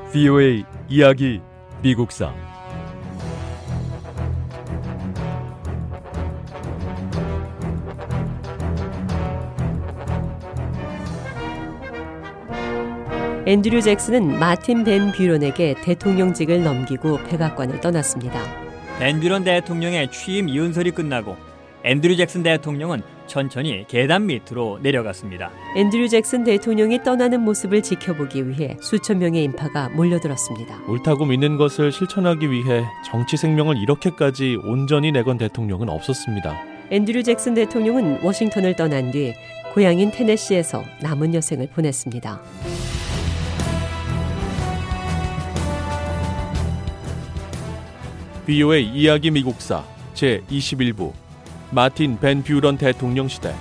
VOA 이야기 미국사. 앤드류 잭슨은 마틴 벤 뷰런에게 대통령직을 넘기고 백악관을 떠났습니다. 벤 뷰런 대통령의 취임 이은설이 끝나고 앤드류 잭슨 대통령은 천천히 계단 밑으로 내려갔습니다. 앤드류 잭슨 대통령이 떠나는 모습을 지켜보기 위해 수천 명의 인파가 몰려들었습니다. 옳다고 믿는 것을 실천하기 위해 정치 생명을 이렇게까지 온전히 내건 대통령은 없었습니다. 앤드류 잭슨 대통령은 워싱턴을 떠난 뒤 고향인 테네시에서 남은 여생을 보냈습니다. VOA 이야기 미국사 제21부 마틴 벤 뷰런 대통령 시대.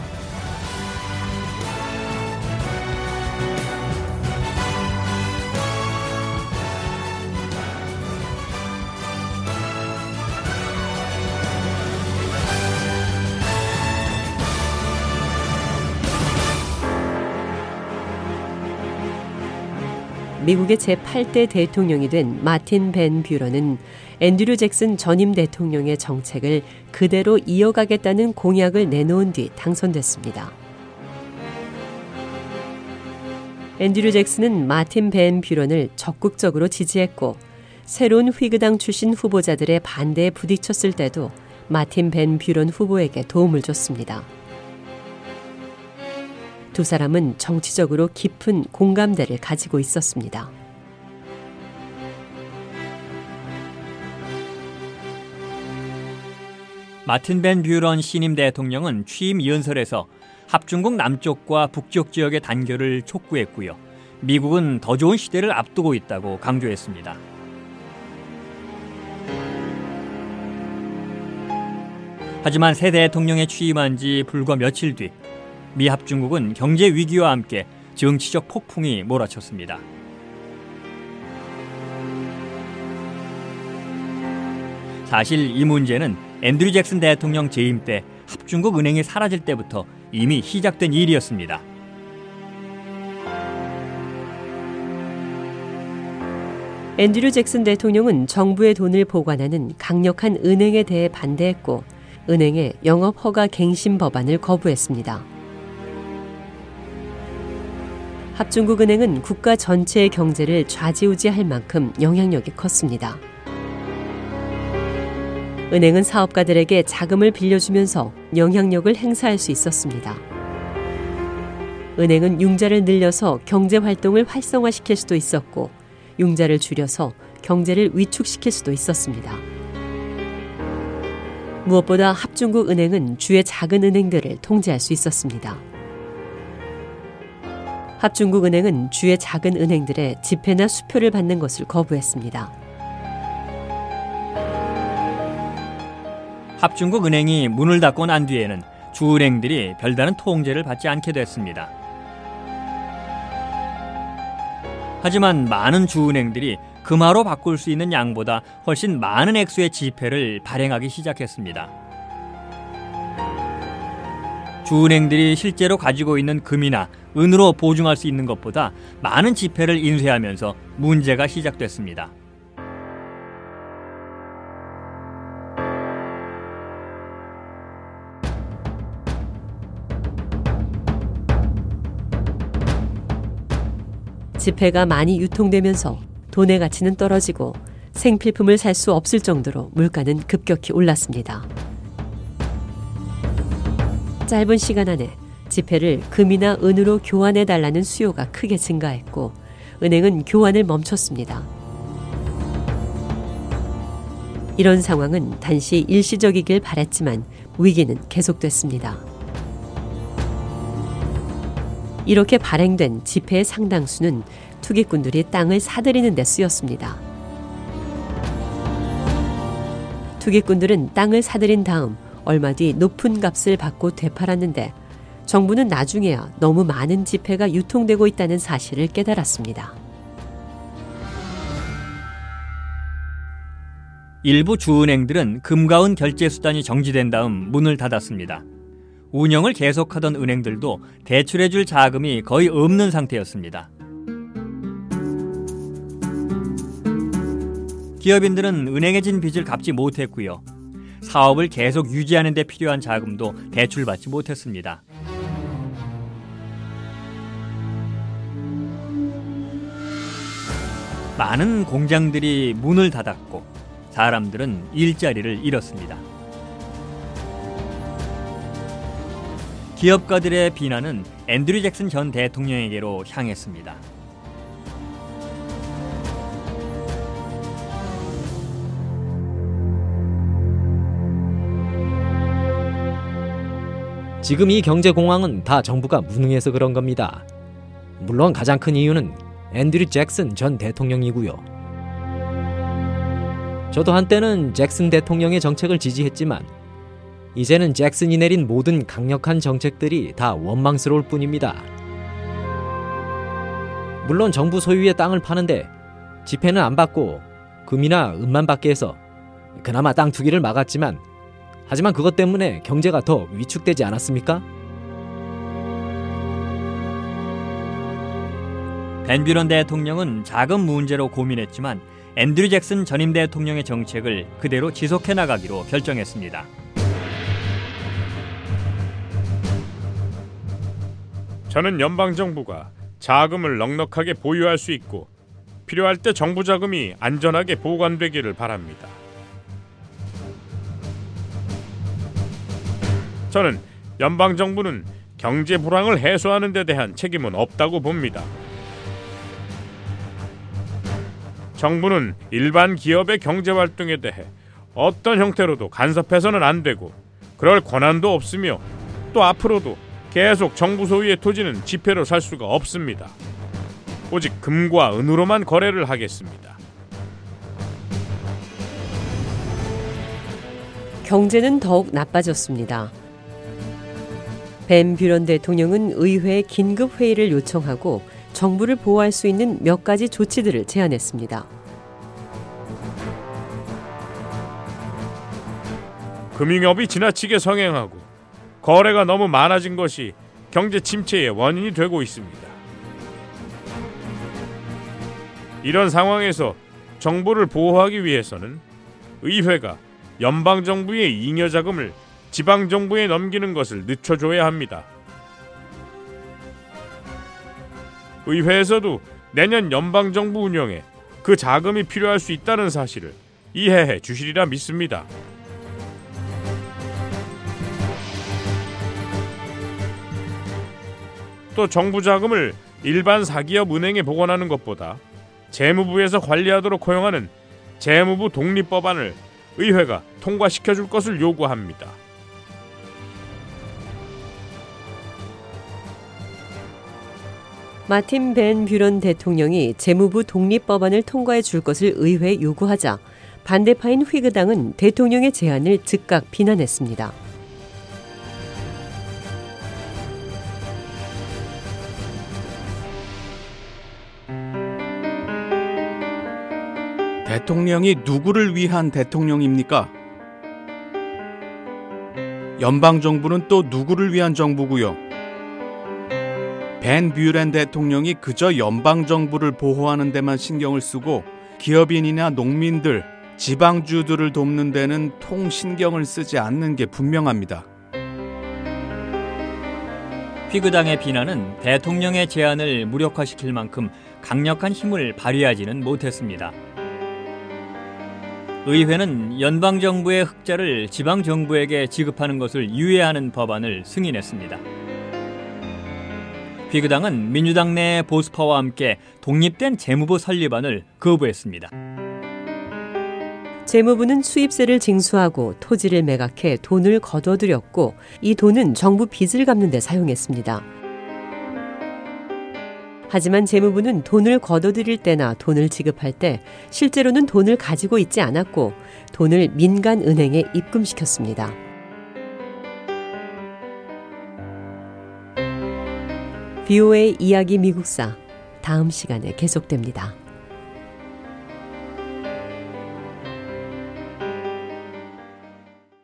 미국의 제8대 대통령이 된 마틴 벤 뷰런은 앤드류 잭슨 전임 대통령의 정책을 그대로 이어가겠다는 공약을 내놓은 뒤 당선됐습니다. 앤드류 잭슨은 마틴 벤 뷰런을 적극적으로 지지했고 새로운 휘그당 출신 후보자들의 반대에 부딪혔을 때도 마틴 벤 뷰런 후보에게 도움을 줬습니다. 두 사람은 정치적으로 깊은 공감대를 가지고 있었습니다. 마틴 벤 뷰런 신임 대통령은 취임 이은설에서 합중국 남쪽과 북쪽 지역의 단결을 촉구했고요. 미국은 더 좋은 시대를 앞두고 있다고 강조했습니다. 하지만 새 대통령에 취임한 지 불과 며칠 뒤 미 합중국은 경제 위기와 함께 정치적 폭풍이 몰아쳤습니다. 사실 이 문제는 앤드류 잭슨 대통령 재임 때 합중국 은행이 사라질 때부터 이미 시작된 일이었습니다. 앤드류 잭슨 대통령은 정부의 돈을 보관하는 강력한 은행에 대해 반대했고 은행의 영업 허가 갱신 법안을 거부했습니다. 합중국은행은 국가 전체의 경제를 좌지우지할 만큼 영향력이 컸습니다. 은행은 사업가들에게 자금을 빌려주면서 영향력을 행사할 수 있었습니다. 은행은 융자를 늘려서 경제 활동을 활성화시킬 수도 있었고 융자를 줄여서 경제를 위축시킬 수도 있었습니다. 무엇보다 합중국 은행은 주의 작은 은행들을 통제할 수 있었습니다. 합중국 은행은 주의 작은 은행들의 지폐나 수표를 받는 것을 거부했습니다. 합중국 은행이 문을 닫고 난 뒤에는 주은행들이 별다른 통제를 받지 않게 됐습니다. 하지만 많은 주은행들이 금화로 바꿀 수 있는 양보다 훨씬 많은 액수의 지폐를 발행하기 시작했습니다. 주은행들이 실제로 가지고 있는 금이나 은으로 보증할 수 있는 것보다 많은 지폐를 인쇄하면서 문제가 시작됐습니다. 지폐가 많이 유통되면서 돈의 가치는 떨어지고 생필품을 살 수 없을 정도로 물가는 급격히 올랐습니다. 짧은 시간 안에 지폐를 금이나 은으로 교환해달라는 수요가 크게 증가했고 은행은 교환을 멈췄습니다. 이런 상황은 단시 일시적이길 바랬지만 위기는 계속됐습니다. 이렇게 발행된 지폐의 상당수는 투기꾼들이 땅을 사들이는 데 쓰였습니다. 투기꾼들은 땅을 사들인 다음 얼마 뒤 높은 값을 받고 되팔았는데 정부는 나중에야 너무 많은 지폐가 유통되고 있다는 사실을 깨달았습니다. 일부 주은행들은 금과 은 결제 수단이 정지된 다음 문을 닫았습니다. 운영을 계속하던 은행들도 대출해줄 자금이 거의 없는 상태였습니다. 기업인들은 은행에 진 빚을 갚지 못했고요. 사업을 계속 유지하는 데 필요한 자금도 대출받지 못했습니다. 많은 공장들이 문을 닫았고 사람들은 일자리를 잃었습니다. 기업가들의 비난은 앤드류 잭슨 전 대통령에게로 향했습니다. 지금 이 경제 공황은 다 정부가 무능해서 그런 겁니다. 물론 가장 큰 이유는 앤드류 잭슨 전 대통령이고요. 저도 한때는 잭슨 대통령의 정책을 지지했지만 이제는 잭슨이 내린 모든 강력한 정책들이 다 원망스러울 뿐입니다. 물론 정부 소유의 땅을 파는데 지폐는 안 받고 금이나 은만 받게 해서 그나마 땅 투기를 막았지만 하지만 그것 때문에 경제가 더 위축되지 않았습니까? 벤 뷰런 대통령은 자금 문제로 고민했지만 앤드류 잭슨 전임 대통령의 정책을 그대로 지속해 나가기로 결정했습니다. 저는 연방정부가 자금을 넉넉하게 보유할 수 있고 필요할 때 정부 자금이 안전하게 보관되기를 바랍니다. 저는 연방정부는 경제 불황을 해소하는 데 대한 책임은 없다고 봅니다. 정부는 일반 기업의 경제활동에 대해 어떤 형태로도 간섭해서는 안 되고 그럴 권한도 없으며 또 앞으로도 계속 정부 소유의 토지는 지폐로 살 수가 없습니다. 오직 금과 은으로만 거래를 하겠습니다. 경제는 더욱 나빠졌습니다. 벤 뷰런 대통령은 의회에 긴급 회의를 요청하고 정부를 보호할 수 있는 몇 가지 조치들을 제안했습니다. 금융업이 지나치게 성행하고 거래가 너무 많아진 것이 경제 침체의 원인이 되고 있습니다. 이런 상황에서 정부를 보호하기 위해서는 의회가 연방정부의 잉여자금을 지방정부에 넘기는 것을 늦춰줘야 합니다. 의회에서도 내년 연방정부 운영에 그 자금이 필요할 수 있다는 사실을 이해해 주시리라 믿습니다. 또 정부 자금을 일반 사기업 은행에 보관하는 것보다 재무부에서 관리하도록 허용하는 재무부 독립법안을 의회가 통과시켜줄 것을 요구합니다. 마틴 벤 뷰런 대통령이 재무부 독립법안을 통과해 줄 것을 의회에 요구하자 반대파인 휘그당은 대통령의 제안을 즉각 비난했습니다. 대통령이 누구를 위한 대통령입니까? 연방정부는 또 누구를 위한 정부고요? 벤 뷰런 대통령이 그저 연방정부를 보호하는 데만 신경을 쓰고 기업인이나 농민들, 지방주들을 돕는 데는 통 신경을 쓰지 않는 게 분명합니다. 휘그당의 비난은 대통령의 제안을 무력화시킬 만큼 강력한 힘을 발휘하지는 못했습니다. 의회는 연방정부의 흑자를 지방정부에게 지급하는 것을 유예하는 법안을 승인했습니다. 휘그당은 민주당 내 보수파와 함께 독립된 재무부 설립안을 거부했습니다. 재무부는 수입세를 징수하고 토지를 매각해 돈을 거둬들였고 이 돈은 정부 빚을 갚는 데 사용했습니다. 하지만 재무부는 돈을 거둬들일 때나 돈을 지급할 때 실제로는 돈을 가지고 있지 않았고 돈을 민간 은행에 입금시켰습니다. VOA 이야기 미국사 다음 시간에 계속됩니다.